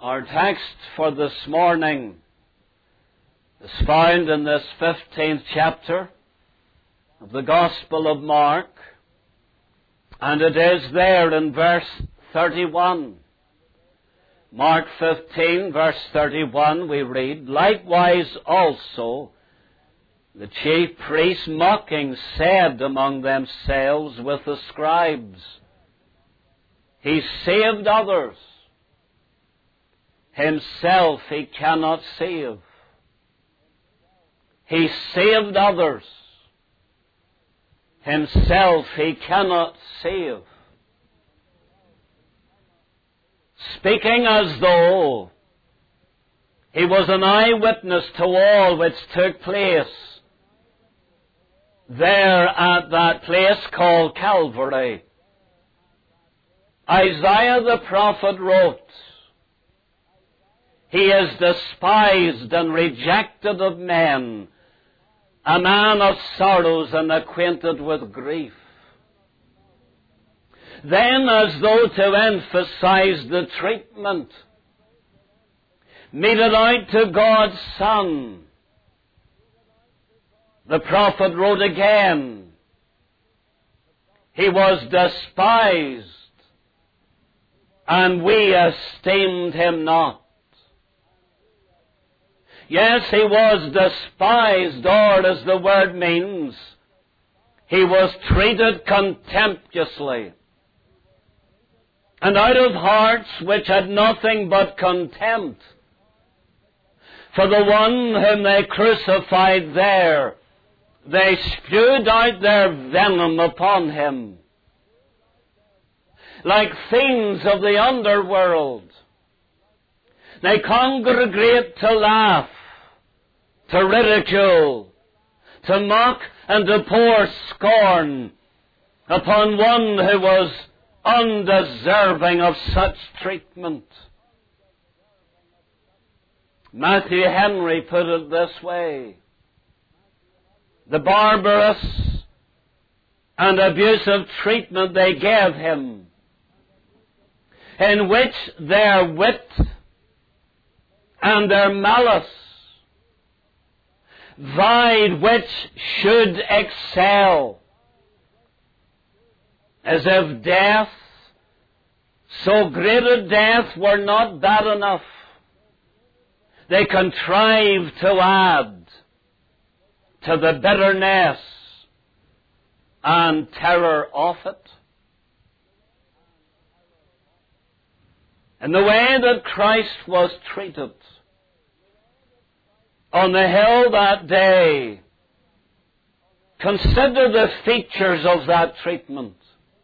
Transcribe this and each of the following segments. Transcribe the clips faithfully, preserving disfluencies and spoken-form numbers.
Our text for this morning is found in this fifteenth chapter of the Gospel of Mark, and it is there in verse thirty-one. Mark fifteen, verse thirty-one, we read, "Likewise also the chief priests mocking said among themselves with the scribes, He saved others. Himself he cannot save. He saved others. Himself he cannot save." Speaking as though he was an eyewitness to all which took place there at that place called Calvary, Isaiah the prophet wrote, "He is despised and rejected of men, a man of sorrows and acquainted with grief." Then, as though to emphasize the treatment meted out to God's Son, the prophet wrote again, "He was despised, and we esteemed him not." Yes, he was despised, or as the word means, he was treated contemptuously, and out of hearts which had nothing but contempt for the one whom they crucified there, they spewed out their venom upon him. Like fiends of the underworld, they congregate to laugh, to ridicule, to mock and to pour scorn upon one who was undeserving of such treatment. Matthew Henry put it this way: the barbarous and abusive treatment they gave him, in which their wit and their malice vied which should excel, as if death, so great a death, were not bad enough, they contrived to add to the bitterness and terror of it. In the way that Christ was treated on the hill that day, consider the features of that treatment.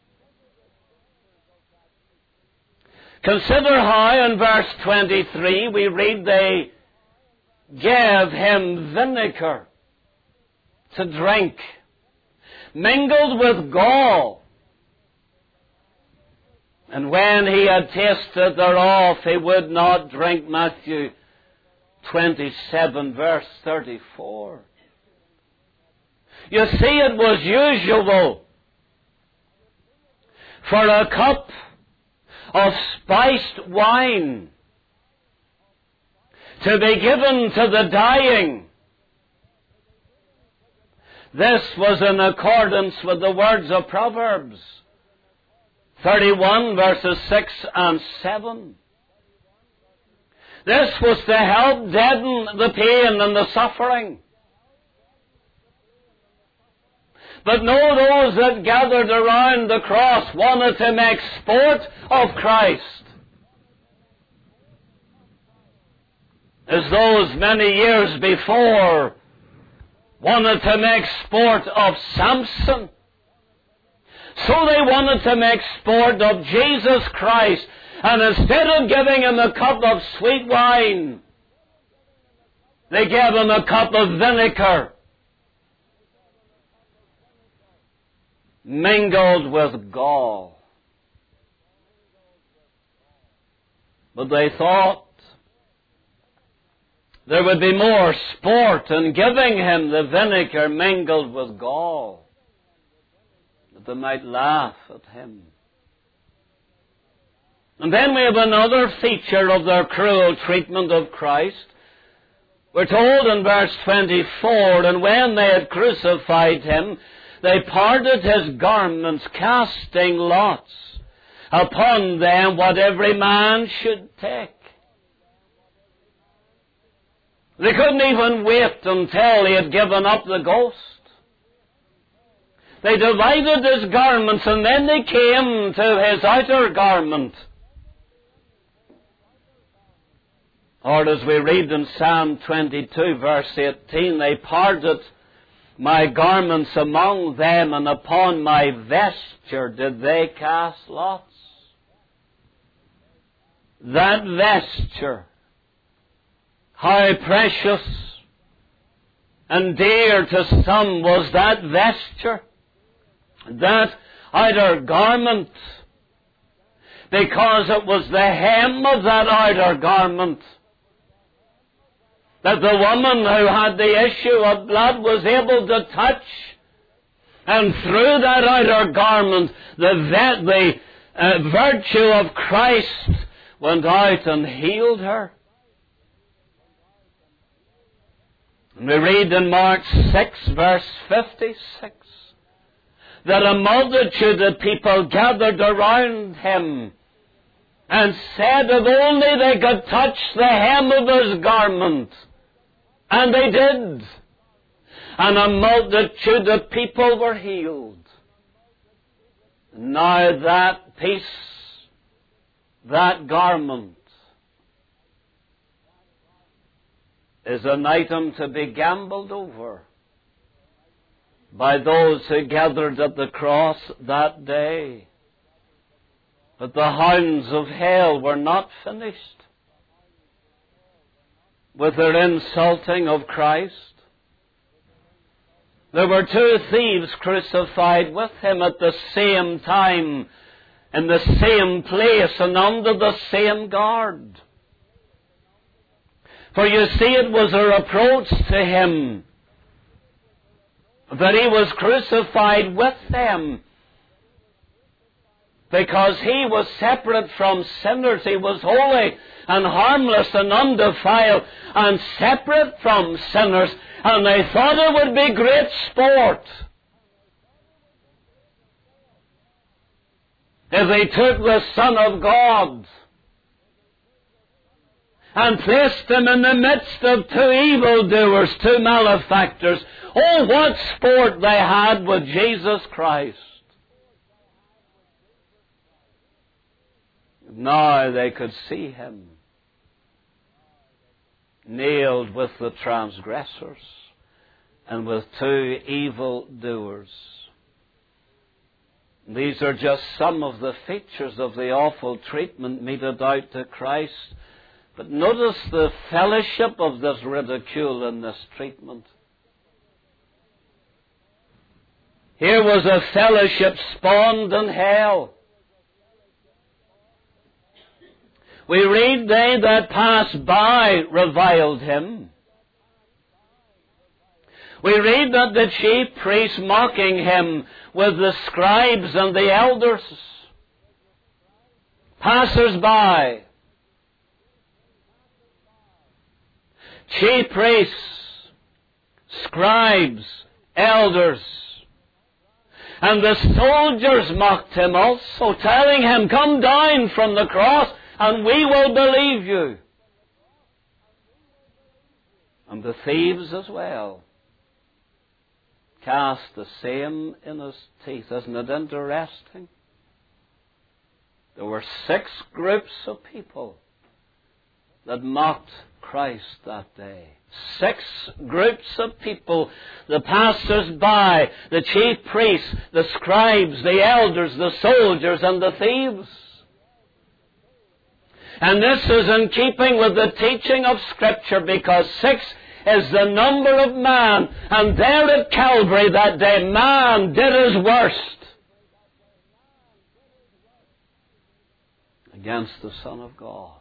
Consider how in verse twenty-three we read they gave him vinegar to drink, mingled with gall. And when he had tasted thereof, he would not drink. Matthew twenty-seven, verse thirty-four. You see, it was usual for a cup of spiced wine to be given to the dying. This was in accordance with the words of Proverbs thirty-one, verses six and seven. This was to help deaden the pain and the suffering. But no, those that gathered around the cross wanted to make sport of Christ, as those many years before wanted to make sport of Samson. So they wanted to make sport of Jesus Christ, and instead of giving him a cup of sweet wine, they gave him a cup of vinegar mingled with gall. But they thought there would be more sport in giving him the vinegar mingled with gall, that they might laugh at him. And then we have another feature of their cruel treatment of Christ. We're told in verse twenty-four, and when they had crucified him, they parted his garments, casting lots upon them what every man should take. They couldn't even wait until he had given up the ghost. They divided his garments, and then they came to his outer garment. Or as we read in Psalm twenty-two, verse eighteen, they parted my garments among them, and upon my vesture did they cast lots. That vesture, how precious and dear to some was that vesture, that outer garment, because it was the hem of that outer garment that the woman who had the issue of blood was able to touch. And through that outer garment, the, the uh, virtue of Christ went out and healed her. And we read in Mark six, verse fifty-six, that a multitude of people gathered around him and said if only they could touch the hem of his garment. And they did. And a multitude of people were healed. Now that piece, that garment, is an item to be gambled over by those who gathered at the cross that day. But the hounds of hell were not finished with their insulting of Christ. There were two thieves crucified with him at the same time, in the same place, and under the same guard. For you see, it was a reproach to him that he was crucified with them, because he was separate from sinners. He was holy and harmless and undefiled and separate from sinners. And they thought it would be great sport if they took the Son of God and placed him in the midst of two evildoers, two malefactors. Oh, what sport they had with Jesus Christ. Now they could see him nailed with the transgressors and with two evildoers. These are just some of the features of the awful treatment meted out to Christ. But notice the fellowship of this ridicule and this treatment. Here was a fellowship spawned in hell. We read, they that passed by reviled him. We read that the chief priests mocking him with the scribes and the elders. Passers-by. Chief priests, scribes, elders. And the soldiers mocked him also, telling him, come down from the cross, and we will believe you. And the thieves as well cast the same in his teeth. Isn't it interesting? There were six groups of people that mocked Christ that day. Six groups of people: the passers-by, the chief priests, the scribes, the elders, the soldiers, and the thieves. And this is in keeping with the teaching of Scripture, because six is the number of man. And there at Calvary that day, man did his worst against the Son of God.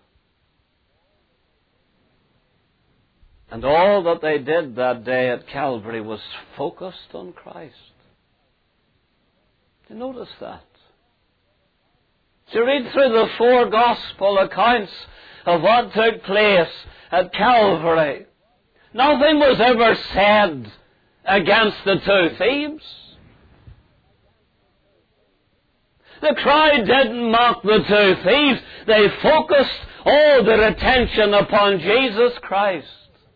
And all that they did that day at Calvary was focused on Christ. You notice that? To read through the four gospel accounts of what took place at Calvary, nothing was ever said against the two thieves. The crowd didn't mock the two thieves. They focused all their attention upon Jesus Christ.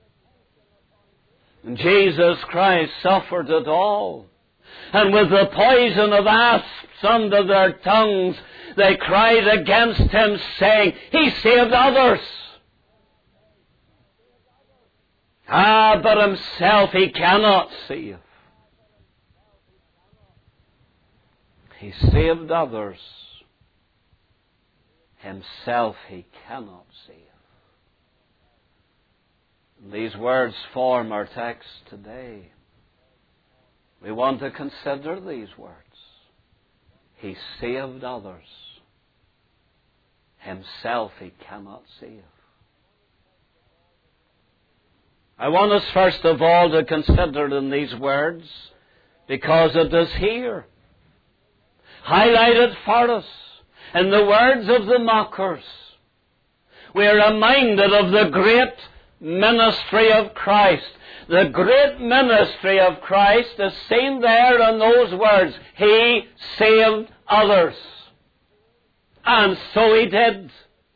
And Jesus Christ suffered it all. And with the poison of asps under their tongues, they cried against him, saying, He saved others. Ah, but himself he cannot save. He saved others. Himself he cannot save. And these words form our text today. We want to consider these words. He saved others. Himself he cannot save. I want us first of all to consider in these words, because it is here, highlighted for us in the words of the mockers. We are reminded of the great ministry of Christ. The great ministry of Christ is seen there in those words. He saved others. And so he did.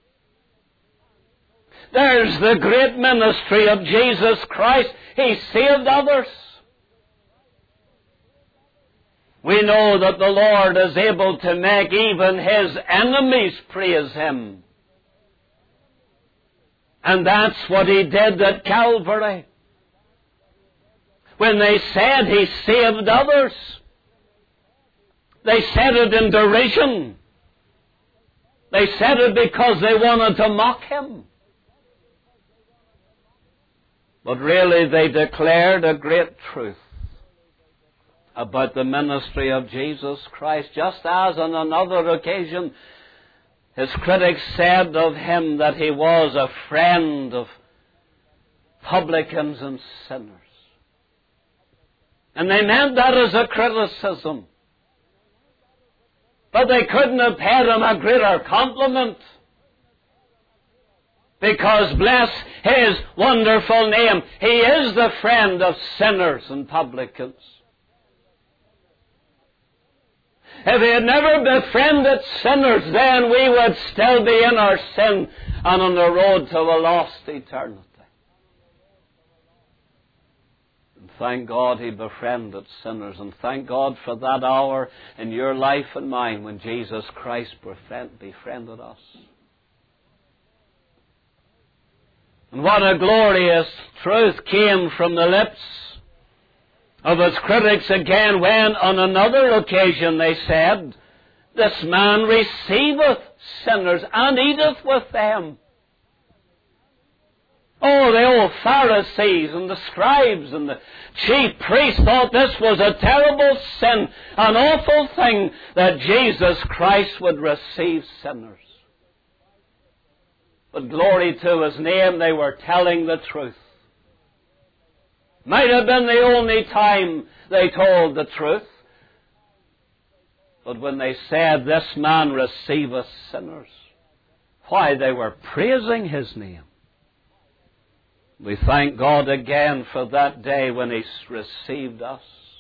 There's the great ministry of Jesus Christ. He saved others. We know that the Lord is able to make even His enemies praise Him. And that's what He did at Calvary. When they said He saved others, they said it in derision. They said it because they wanted to mock Him. But really they declared a great truth about the ministry of Jesus Christ, just as on another occasion his critics said of Him that He was a friend of publicans and sinners. And they meant that as a criticism. But they couldn't have paid Him a greater compliment. Because, bless His wonderful name, He is the friend of sinners and publicans. If He had never befriended sinners, then we would still be in our sin and on the road to a lost eternity. And thank God He befriended sinners, and thank God for that hour in your life and mine when Jesus Christ befriended us. And what a glorious truth came from the lips of His critics again when on another occasion they said, This man receiveth sinners and eateth with them. Oh, the old Pharisees and the scribes and the chief priests thought this was a terrible sin, an awful thing, that Jesus Christ would receive sinners. But glory to His name, they were telling the truth. Might have been the only time they told the truth. But when they said, This man receiveth sinners, why, they were praising His name. We thank God again for that day when He received us.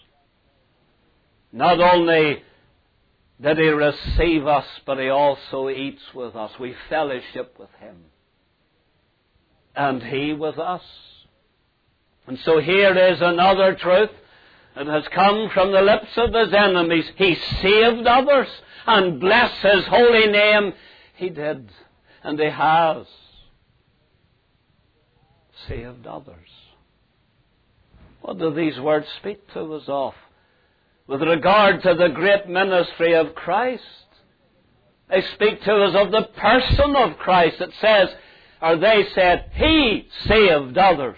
Not only did He receive us, but He also eats with us. We fellowship with Him. And He with us. And so here is another truth that has come from the lips of His enemies. He saved others, and bless His holy name, He did. And He has saved others. What do these words speak to us of? With regard to the great ministry of Christ, they speak to us of the person of Christ. It says, or they said, He saved others.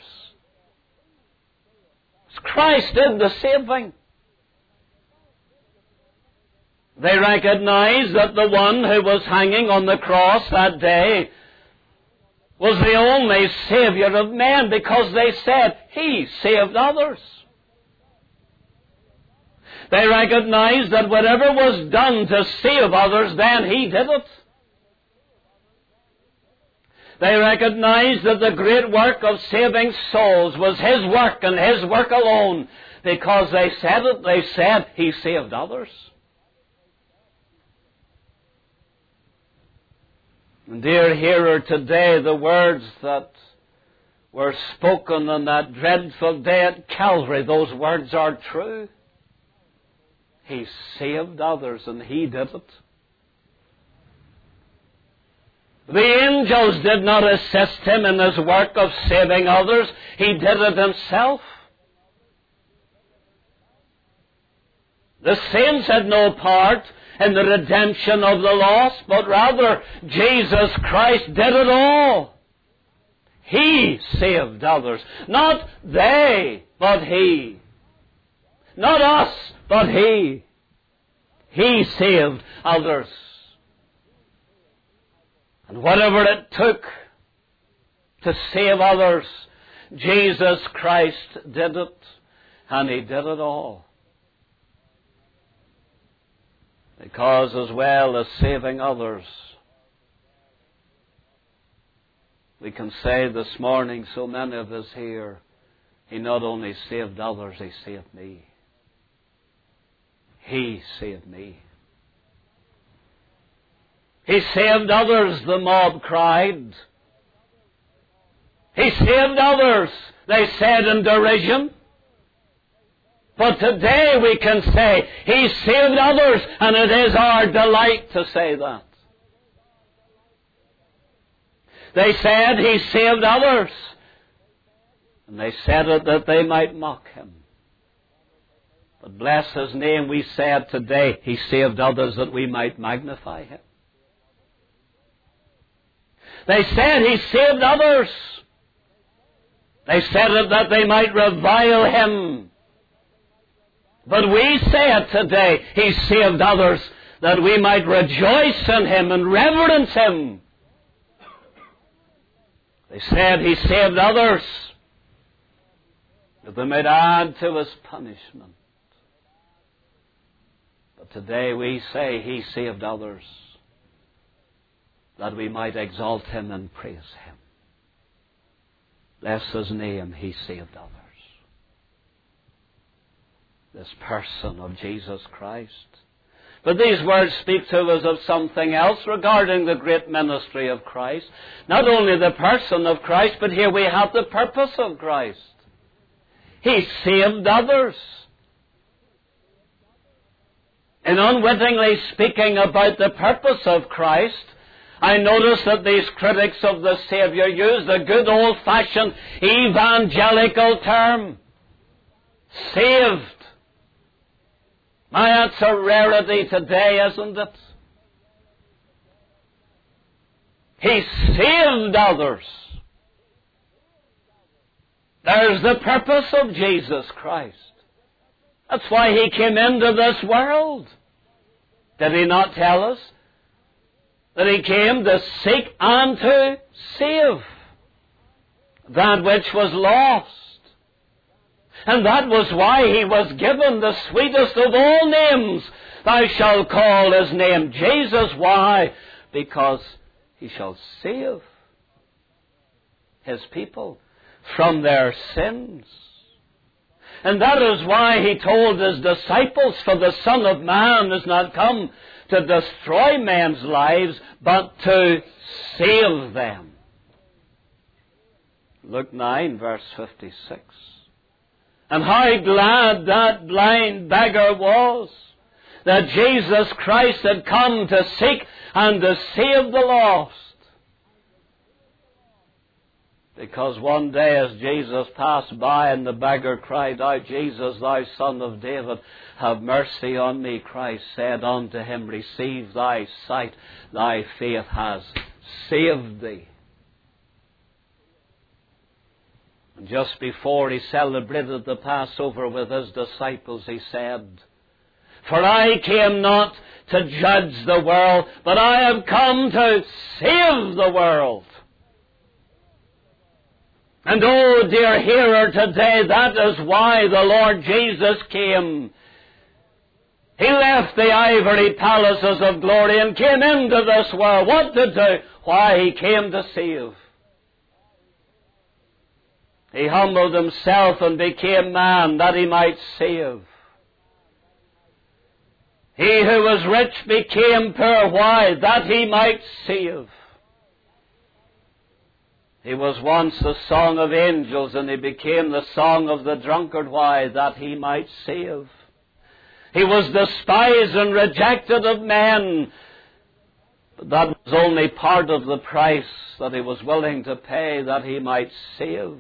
Christ did the saving. They recognized that the one who was hanging on the cross that day was the only Savior of men, because they said, He saved others. They recognized that whatever was done to save others, then He did it. They recognized that the great work of saving souls was His work and His work alone. Because they said it, they said He saved others. And dear hearer, today the words that were spoken on that dreadful day at Calvary, those words are true. He saved others, and He did it. The angels did not assist Him in His work of saving others. He did it Himself. The saints had no part in the redemption of the lost, but rather Jesus Christ did it all. He saved others. Not they, but He. Not us, but He. He saved others. And whatever it took to save others, Jesus Christ did it, and He did it all. Because as well as saving others, we can say this morning, so many of us here, He not only saved others, He saved me. He saved me. He saved others, the mob cried. He saved others, they said in derision. But today we can say, He saved others, and it is our delight to say that. They said He saved others, and they said it that they might mock Him. But bless His name, we said today, He saved others that we might magnify Him. They said He saved others. They said it that they might revile Him. But we say it today, He saved others that we might rejoice in Him and reverence Him. They said He saved others that they might add to His punishment. But today we say He saved others that we might exalt Him and praise Him. Bless His name, He saved others. This person of Jesus Christ. But these words speak to us of something else regarding the great ministry of Christ. Not only the person of Christ, but here we have the purpose of Christ. He saved others. In unwittingly speaking about the purpose of Christ, I notice that these critics of the Savior use the good old-fashioned evangelical term, saved. My, that's a rarity today, isn't it? He saved others. There's the purpose of Jesus Christ. That's why He came into this world. Did He not tell us that He came to seek and to save that which was lost? And that was why He was given the sweetest of all names. Thou shalt call His name Jesus. Why? Because He shall save His people from their sins. And that is why He told His disciples, for the Son of Man is not come to destroy men's lives, but to save them. Luke nine, verse fifty-six. And how glad that blind beggar was that Jesus Christ had come to seek and to save the lost. Because one day as Jesus passed by and the beggar cried out, Jesus, thou Son of David, have mercy on me, Christ said unto him, receive thy sight, thy faith has saved thee. And just before He celebrated the Passover with His disciples, He said, for I came not to judge the world, but I have come to save the world. And oh, dear hearer, today that is why the Lord Jesus came. He left the ivory palaces of glory and came into this world. What to do? Why? He came to save. He humbled himself and became man that he might save. He who was rich became poor. Why? That he might save. He was once the song of angels, and he became the song of the drunkard. Why? That he might save. He was despised and rejected of men, but that was only part of the price that he was willing to pay, that he might save.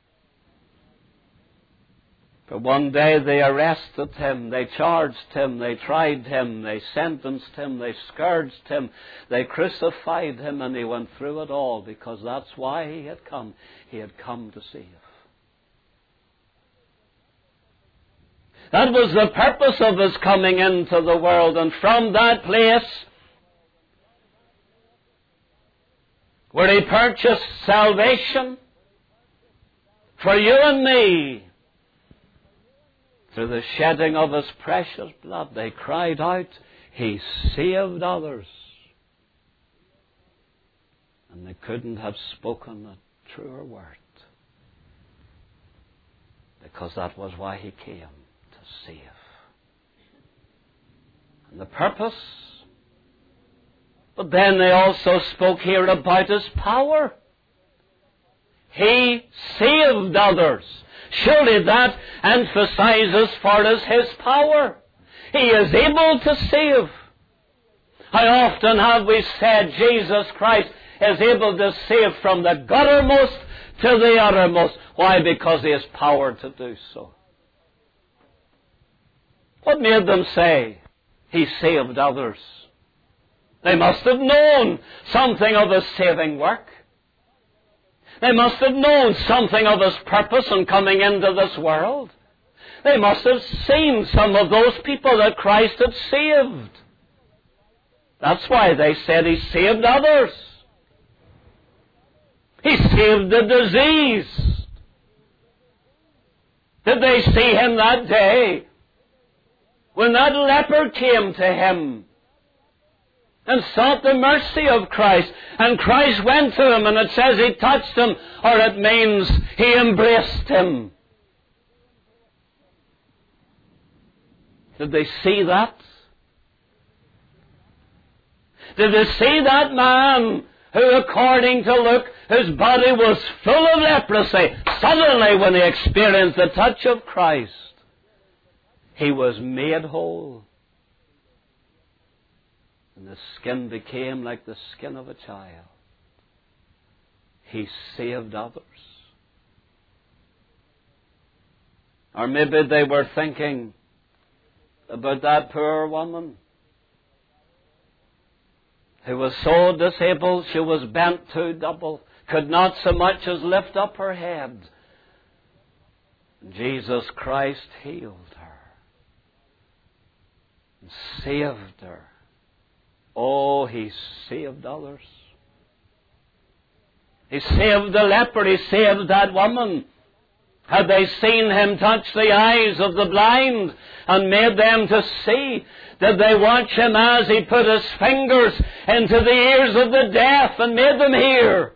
For one day they arrested him, they charged him, they tried him, they sentenced him, they scourged him, they crucified him, and he went through it all because that's why he had come. He had come to save. That was the purpose of his coming into the world, and from that place where he purchased salvation for you and me, through the shedding of his precious blood, they cried out, he saved others. And they couldn't have spoken a truer word, because that was why he came, to save. And the purpose. But then they also spoke here about his power. He saved others. Surely that emphasizes for us his power. He is able to save. How often have we said Jesus Christ is able to save from the guttermost to the uttermost? Why? Because he has power to do so. What made them say he saved others? They must have known something of his saving work. They must have known something of his purpose in coming into this world. They must have seen some of those people that Christ had saved. That's why they said he saved others. He saved the diseased. Did they see him that day when that leper came to him and sought the mercy of Christ, and Christ went to him, and it says he touched him, or it means he embraced him? Did they see that? Did they see that man who, according to Luke, whose body was full of leprosy, suddenly when he experienced the touch of Christ, he was made whole? And the skin became like the skin of a child. He saved others. Or maybe they were thinking about that poor woman who was so disabled she was bent to double, could not so much as lift up her head. Jesus Christ healed her and saved her. Oh, he saved others. He saved the leper. He saved that woman. Had they seen him touch the eyes of the blind and made them to see? Did they watch him as he put his fingers into the ears of the deaf and made them hear?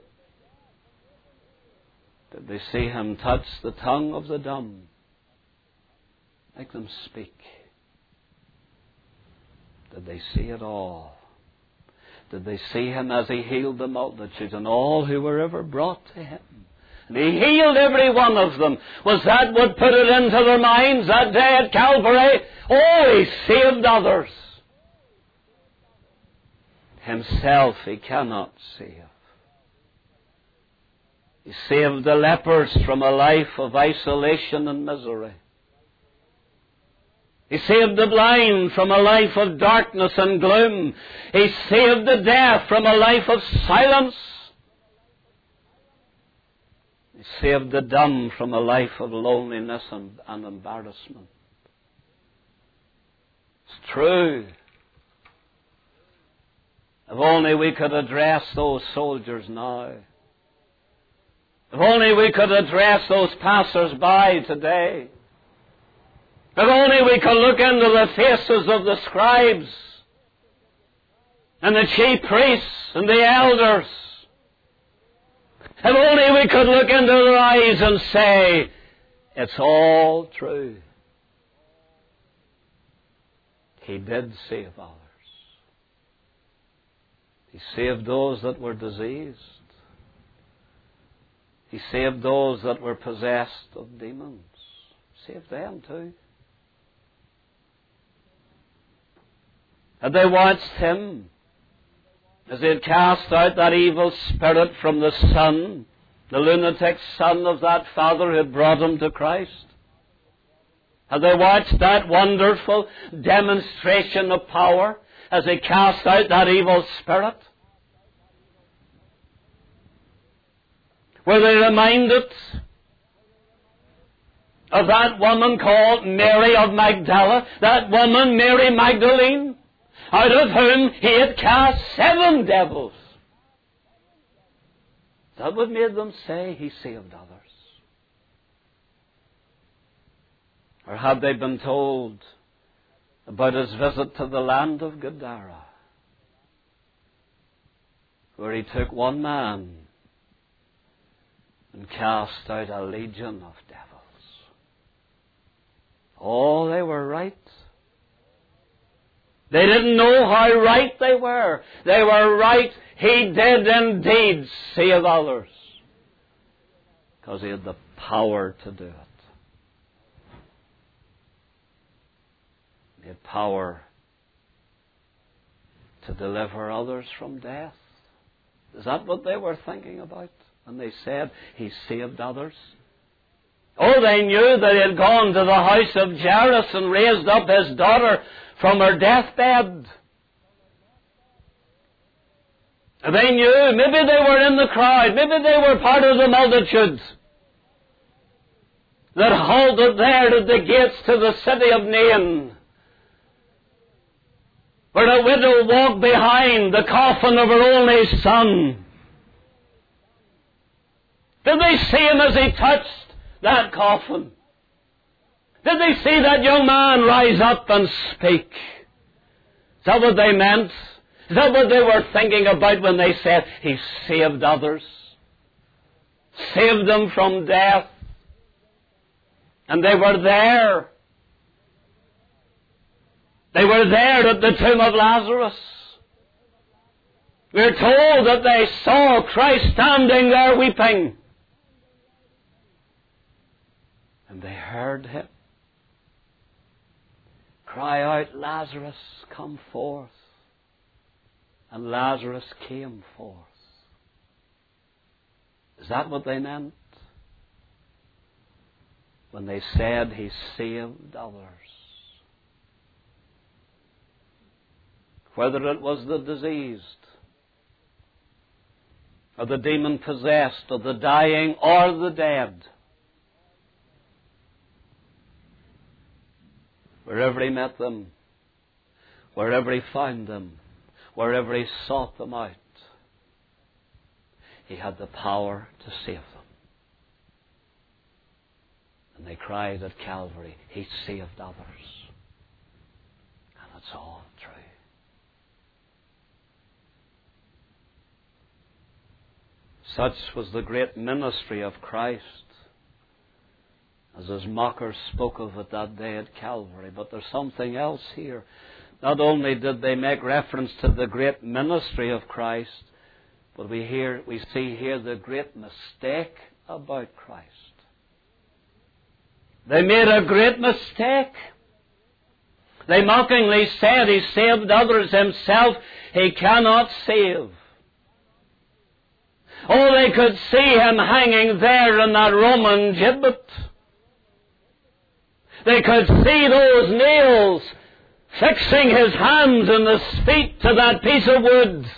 Did they see him touch the tongue of the dumb, make them speak? Did they see it all? Did they see him as he healed the multitudes and all who were ever brought to him? And he healed every one of them. Was that what put it into their minds that day at Calvary? Oh, he saved others. Himself he cannot save. He saved the lepers from a life of isolation and misery. He saved the blind from a life of darkness and gloom. He saved the deaf from a life of silence. He saved the dumb from a life of loneliness and, and embarrassment. It's true. If only we could address those soldiers now. If only we could address those passers-by today. If only we could look into the faces of the scribes and the chief priests and the elders. If only we could look into their eyes and say, it's all true. He did save others. He saved those that were diseased. He saved those that were possessed of demons. Saved them too. Had they watched him as he had cast out that evil spirit from the son, the lunatic son of that father who had brought him to Christ? Had they watched that wonderful demonstration of power as he cast out that evil spirit? Were they reminded of that woman called Mary of Magdala, that woman Mary Magdalene, out of whom he had cast seven devils? That what made them say he saved others. Or had they been told about his visit to the land of Gadara, where he took one man and cast out a legion of devils? Oh, they were right. They didn't know how right they were. They were right. He did indeed save others, because he had the power to do it. He had power to deliver others from death. Is that what they were thinking about when they said he saved others? Oh, they knew that he had gone to the house of Jairus and raised up his daughter from her deathbed. They knew, maybe they were in the crowd, maybe they were part of the multitude that halted there at the gates to the city of Nain, where a widow walked behind the coffin of her only son. Did they see him as he touched that coffin? Did they see that young man rise up and speak? Is that what they meant? Is that what they were thinking about when they said he saved others? Saved them from death. And they were there. They were there at the tomb of Lazarus. We're told that they saw Christ standing there weeping. And they heard him cry out, Lazarus, come forth. And Lazarus came forth. Is that what they meant when they said he saved others? Whether it was the diseased, or the demon-possessed, or the dying, or the dead, wherever he met them, wherever he found them, wherever he sought them out, he had the power to save them. And they cried at Calvary, he saved others. And it's all true. Such was the great ministry of Christ, as his mockers spoke of it that day at Calvary. But there's something else here. Not only did they make reference to the great ministry of Christ, but we hear, we see here the great mistake about Christ. They made a great mistake. They mockingly said he saved others, himself he cannot save. Oh, they could see him hanging there in that Roman gibbet. They could see those nails fixing his hands and his feet to that piece of wood.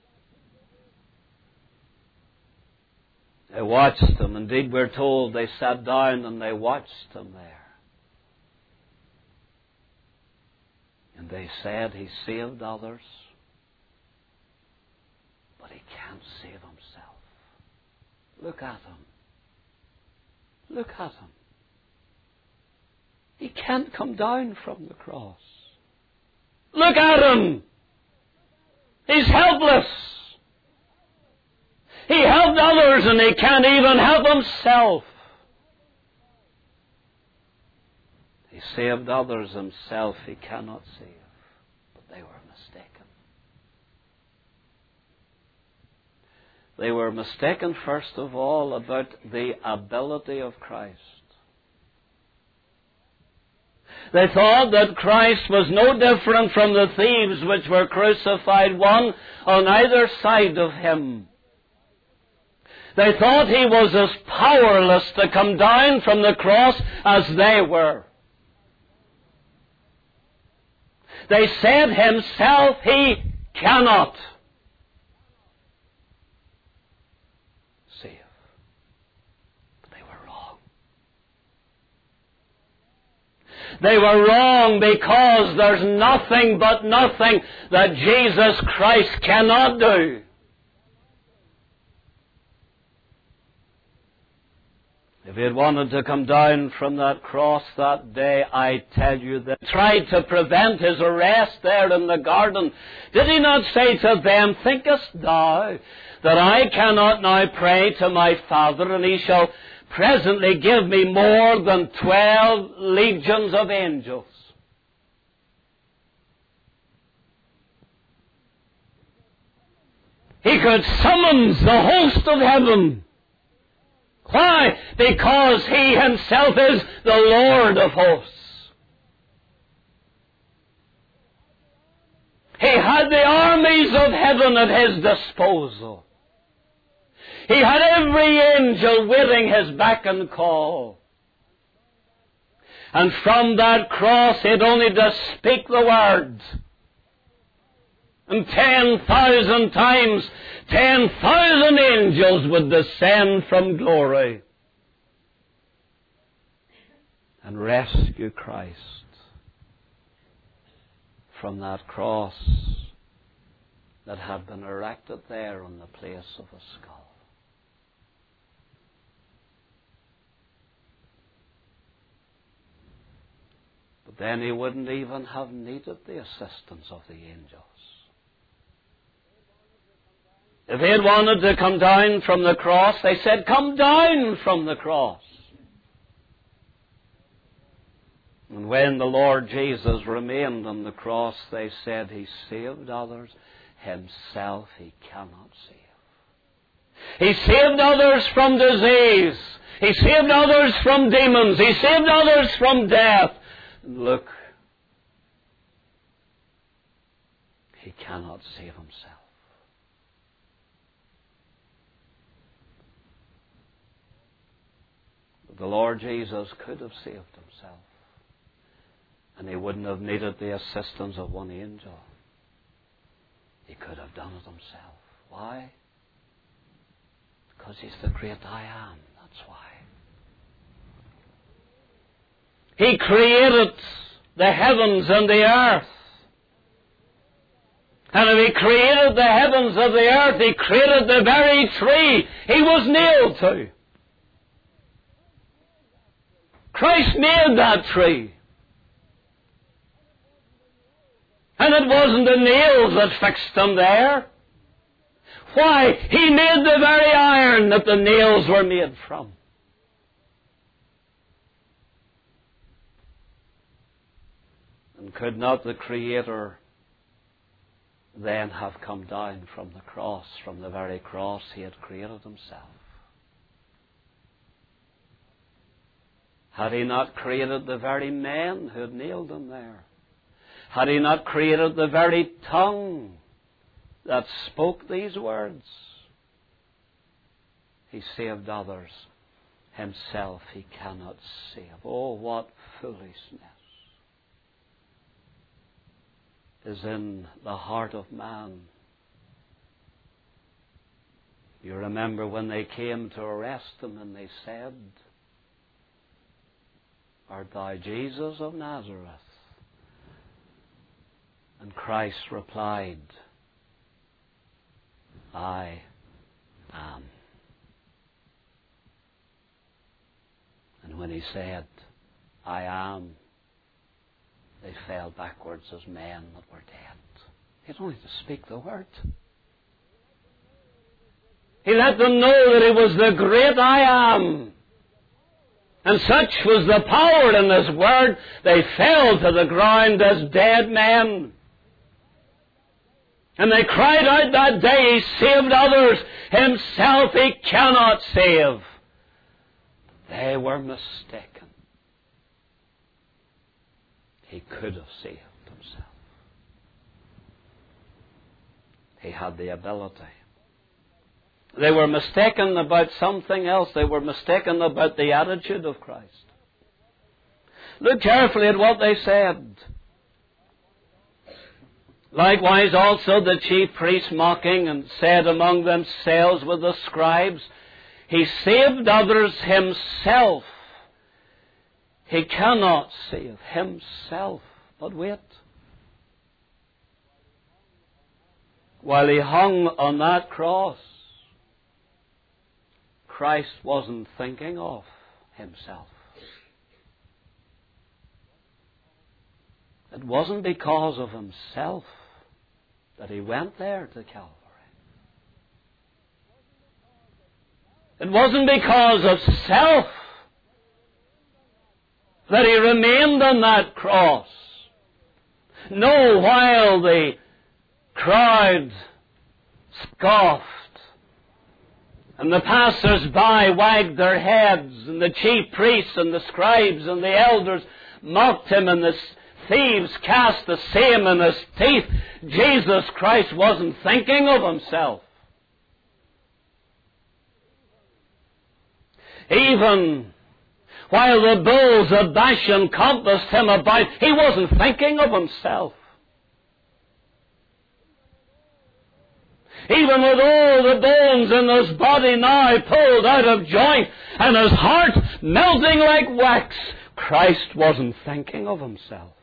They watched him. Indeed, we're told they sat down and they watched him there. And they said he saved others, but he can't save himself. Look at him. Look at him. He can't come down from the cross. Look at him! He's helpless. He helped others and he can't even help himself. He saved others, himself he cannot save. But they were mistaken. They were mistaken, first of all, about the ability of Christ. They thought that Christ was no different from the thieves which were crucified, one on either side of him. They thought he was as powerless to come down from the cross as they were. They said himself he cannot save. But they were wrong. They were wrong because there's nothing but nothing that Jesus Christ cannot do. If he had wanted to come down from that cross that day, I tell you, they tried to prevent his arrest there in the garden. Did he not say to them, thinkest thou that I cannot now pray to my Father, and he shall presently give me more than twelve legions of angels? He could summons the host of heaven. Why? Because he himself is the Lord of hosts. He had the armies of heaven at his disposal. He had every angel waiting his beck and call. And from that cross he had only to speak the words. And ten thousand times, ten thousand angels would descend from glory and rescue Christ from that cross that had been erected there on the place of a skull. But then he wouldn't even have needed the assistance of the angels. If he had wanted to come down from the cross, they said, come down from the cross. And when the Lord Jesus remained on the cross, they said, he saved others, himself he cannot save. He saved others from disease. He saved others from demons. He saved others from death. And look, he cannot save himself. The Lord Jesus could have saved himself, and he wouldn't have needed the assistance of one angel. He could have done it himself. Why? Because he's the great I am. That's why. He created the heavens and the earth. And if he created the heavens and the earth, he created the very tree he was nailed to. Christ made that tree. And it wasn't the nails that fixed them there. Why? He made the very iron that the nails were made from. And could not the Creator then have come down from the cross, from the very cross he had created himself? Had he not created the very men who had nailed him there? Had he not created the very tongue that spoke these words? He saved others. Himself he cannot save. Oh, what foolishness is in the heart of man. You remember when they came to arrest him and they said, art thou Jesus of Nazareth? And Christ replied, I am. And when he said, I am, they fell backwards as men that were dead. He only to speak the word. He let them know that He was the great I am. And such was the power in His word, they fell to the ground as dead men. And they cried out that day, He saved others, Himself He cannot save. They were mistaken. He could have saved Himself. He had the ability. They were mistaken about something else. They were mistaken about the attitude of Christ. Look carefully at what they said. Likewise also the chief priests mocking and said among themselves with the scribes, He saved others, Himself He cannot save. Himself. But wait. While He hung on that cross, Christ wasn't thinking of Himself. It wasn't because of Himself that He went there to Calvary. It wasn't because of self that He remained on that cross. No, while the crowd scoffed and the passers-by wagged their heads, and the chief priests and the scribes and the elders mocked Him, and the thieves cast the same in His teeth, Jesus Christ wasn't thinking of Himself. Even while the bulls of Bashan compassed Him about, He wasn't thinking of Himself. Even with all the bones in His body now pulled out of joint and His heart melting like wax, Christ wasn't thinking of Himself.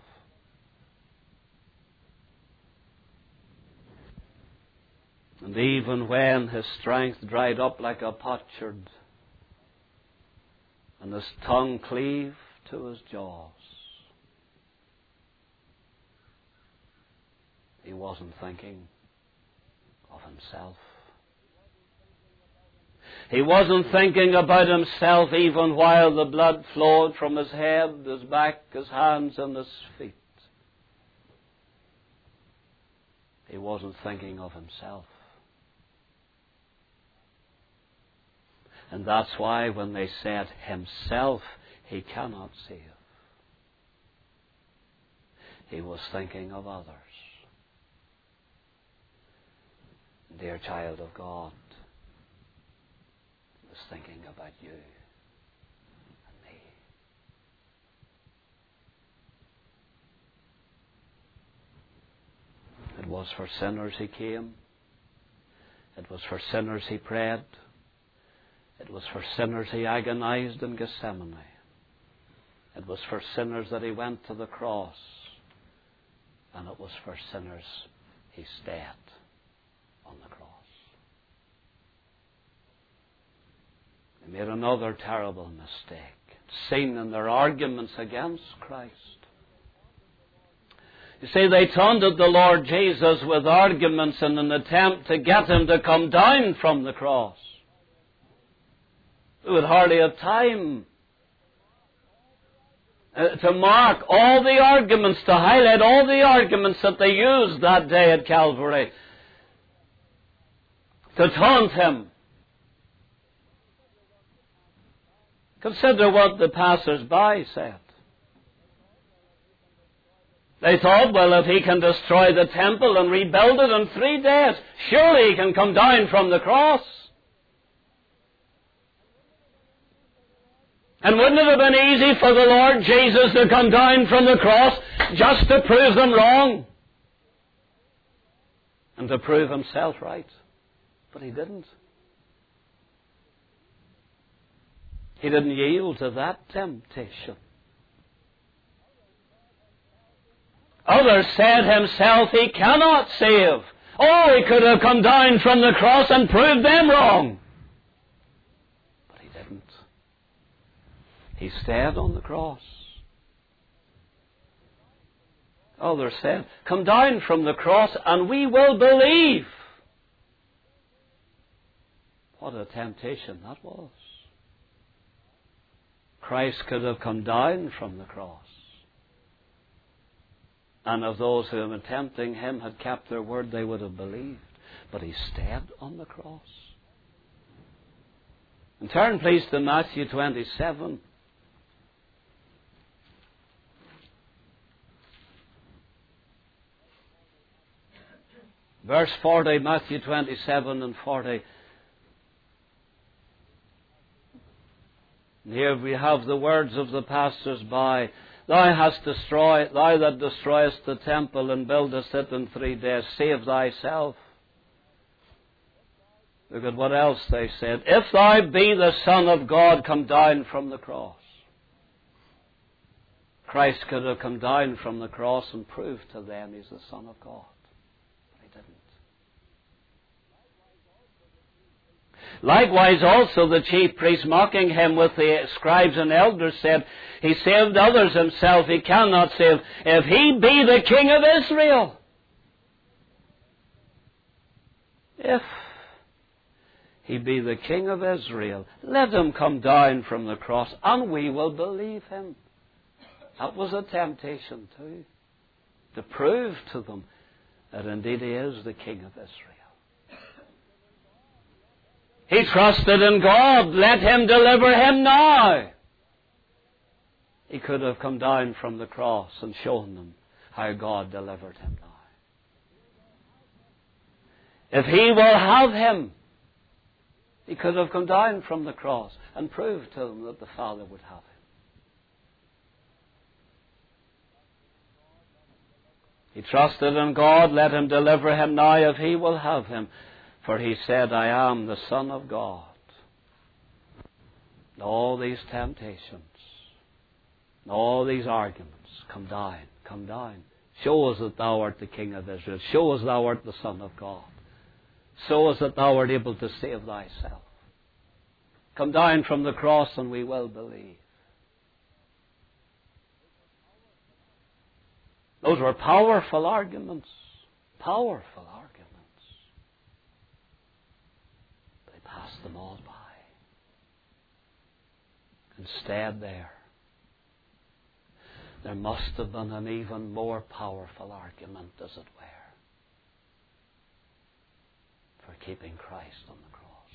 And even when His strength dried up like a potsherd and His tongue cleaved to His jaws, He wasn't thinking of Himself. He wasn't thinking about Himself even while the blood flowed from His head, His back, His hands and His feet. He wasn't thinking of Himself. And that's why when they said Himself He cannot save, He was thinking of others. Dear child of God, He was thinking about you and me. It was for sinners He came. It was for sinners He prayed. It was for sinners He agonized in Gethsemane. It was for sinners that He went to the cross. And it was for sinners He stayed on the cross. They made another terrible mistake, seen in their arguments against Christ. You see, they taunted the Lord Jesus with arguments in an attempt to get Him to come down from the cross. They would hardly have time uh, to mark all the arguments, to highlight all the arguments that they used that day at Calvary to taunt Him. Consider what the passers-by said. They thought, well, if He can destroy the temple and rebuild it in three days, surely He can come down from the cross. And wouldn't it have been easy for the Lord Jesus to come down from the cross just to prove them wrong and to prove Himself right? But He didn't. He didn't yield to that temptation. Others said Himself He cannot save. Oh, He could have come down from the cross and proved them wrong. But He didn't. He stayed on the cross. Others said, come down from the cross and we will believe. What a temptation that was. Christ could have come down from the cross. And if those who were tempting him had kept their word, they would have believed. But he stayed on the cross. And turn please to Matthew twenty-seven. Verse forty, Matthew twenty-seven and forty. And here we have the words of the passers-by. Thou hast destroyed, thou that destroyest the temple and buildest it in three days, save thyself. Look at what else they said. If thou be the Son of God, come down from the cross. Christ could have come down from the cross and proved to them he's the Son of God. But he didn't. Likewise also the chief priests, mocking him with the scribes and elders, said, he saved others himself, he cannot save. If he be the King of Israel. If he be the King of Israel, let him come down from the cross and we will believe him. That was a temptation too, to prove to them that indeed he is the King of Israel. He trusted in God. Let him deliver him now. He could have come down from the cross and shown them how God delivered him now. If he will have him, he could have come down from the cross and proved to them that the Father would have him. He trusted in God. Let him deliver him now if he will have him. For he said, I am the Son of God. All these temptations, all these arguments, come down, come down. Show us that thou art the King of Israel. Show us thou art the Son of God. Show us that thou art able to save thyself. Come down from the cross and we will believe. Those were powerful arguments. Powerful arguments. Passed them all by. Instead there, there must have been an even more powerful argument, as it were, for keeping Christ on the cross.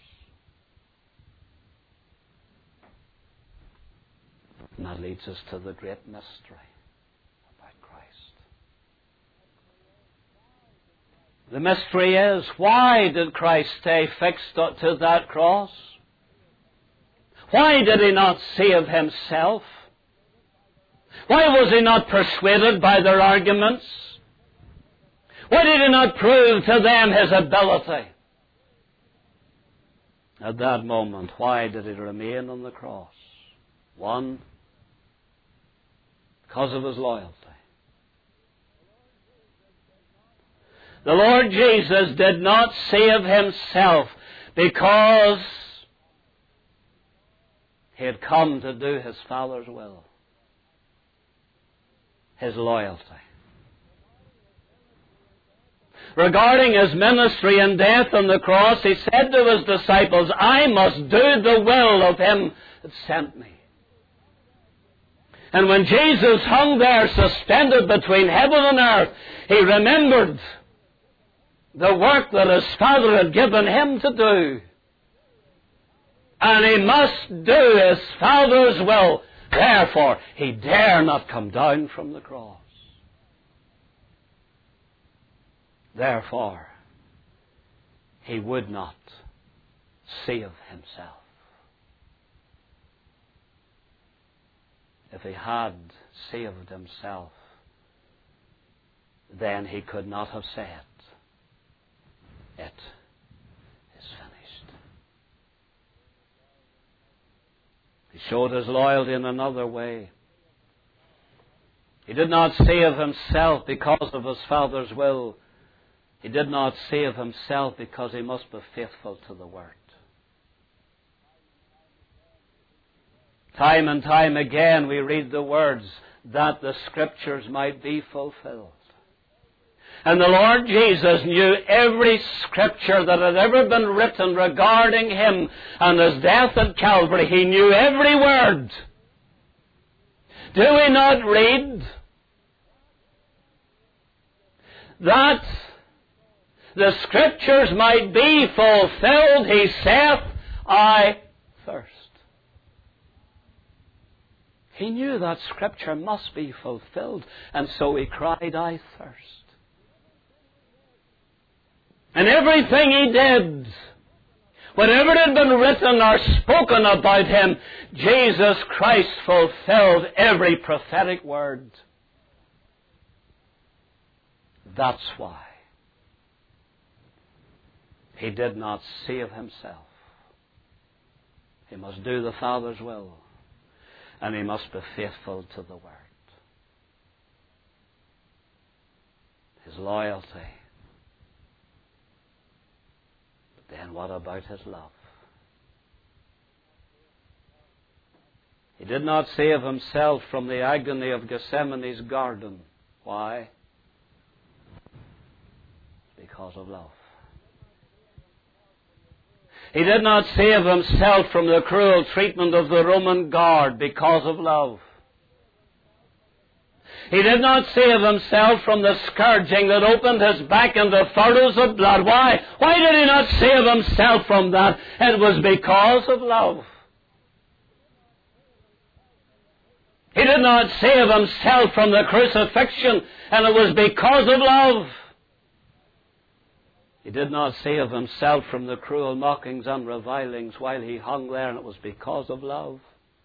And that leads us to the great mystery about Christ. The mystery is, why did Christ stay fixed to that cross? Why did he not save himself? Why was he not persuaded by their arguments? Why did he not prove to them his ability? At that moment, why did he remain on the cross? One, because of his loyalty. The Lord Jesus did not save himself because he had come to do his Father's will. His loyalty. Regarding his ministry and death on the cross, he said to his disciples, I must do the will of him that sent me. And when Jesus hung there suspended between heaven and earth, he remembered the work that his Father had given him to do. And he must do his Father's will. Therefore, he dare not come down from the cross. Therefore, he would not save himself. If he had saved himself, then he could not have said, it is finished. He showed his loyalty in another way. He did not save himself because of his Father's will. He did not save himself because he must be faithful to the Word. Time and time again we read the words that the Scriptures might be fulfilled. And the Lord Jesus knew every Scripture that had ever been written regarding Him and His death at Calvary. He knew every word. Do we not read that the Scriptures might be fulfilled? He saith, I thirst. He knew that Scripture must be fulfilled, and so He cried, I thirst. And everything He did, whatever had been written or spoken about Him, Jesus Christ fulfilled every prophetic word. That's why He did not save Himself. He must do the Father's will, and He must be faithful to the Word. His loyalty. But then what about His love? He did not save Himself from the agony of Gethsemane's garden. Why? Because of love. He did not save Himself from the cruel treatment of the Roman guard because of love. He did not save Himself from the scourging that opened His back into furrows of blood. Why? Why did He not save Himself from that? It was because of love. He did not save Himself from the crucifixion, and it was because of love. He did not save Himself from the cruel mockings and revilings while He hung there, and it was because of love.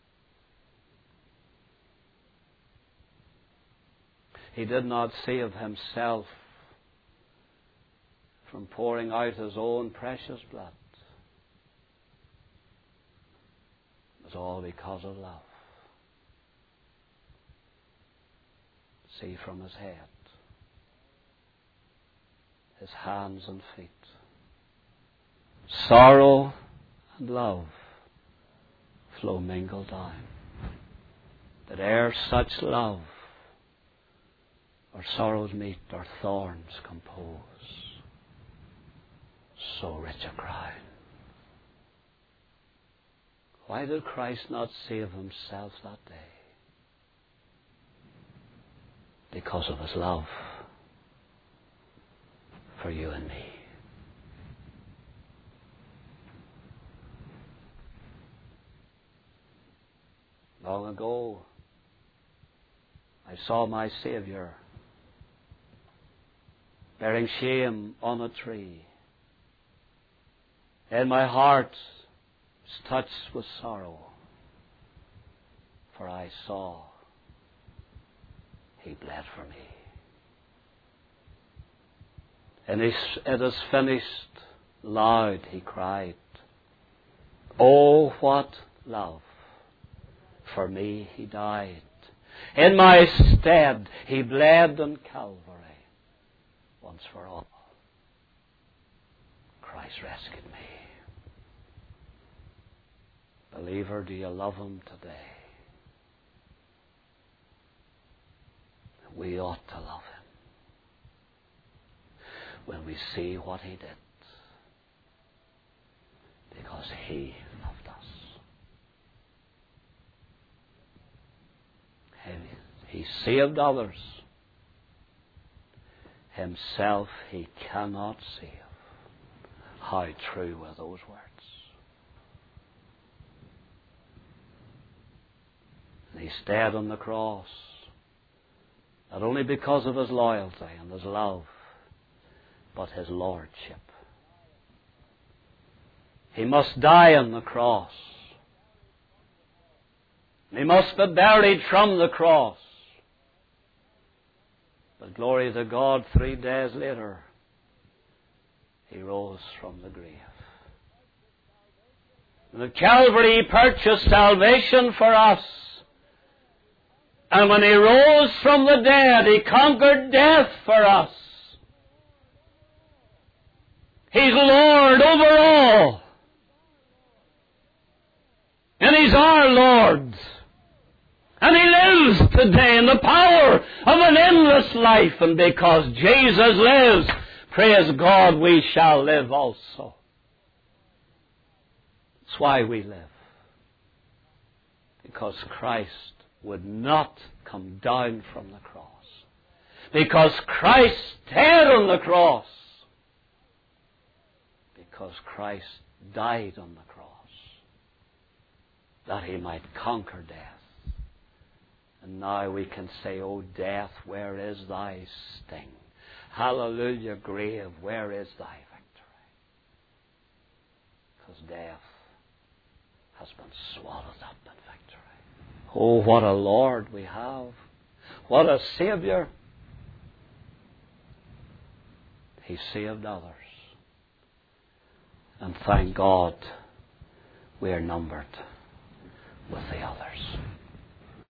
He did not save Himself from pouring out His own precious blood. It was all because of love. See, from His head, His hands and feet, sorrow and love flow mingled down. That ere such love or sorrows meet or thorns compose, so rich a crown. Why did Christ not save Himself that day? Because of His love for you and me. Long ago, I saw my Savior bearing shame on a tree. And my heart was touched with sorrow, for I saw He bled for me. And it is finished, loud he cried. Oh, what love! For me He died. In my stead He bled on Calvary once for all. Christ rescued me. Believer, do you love Him today? We ought to love Him when we see what He did, because He loved us. And He saved others. Himself He cannot save. How true were those words. And He stayed on the cross, not only because of His loyalty and His love, but His lordship. He must die on the cross. He must be buried from the cross. But glory to God, three days later, He rose from the grave. And at Calvary He purchased salvation for us. And when He rose from the dead, He conquered death for us. He's Lord over all. And He's our Lord. And He lives today in the power of an endless life. And because Jesus lives, praise God, we shall live also. That's why we live. Because Christ would not come down from the cross. Because Christ died on the cross. Because Christ died on the cross. That He might conquer death. And now we can say, O death, where is thy sting? Hallelujah, grave, where is thy victory? Because death has been swallowed up in victory. Oh, what a Lord we have. What a Savior. He saved others. And thank God we are numbered with the others.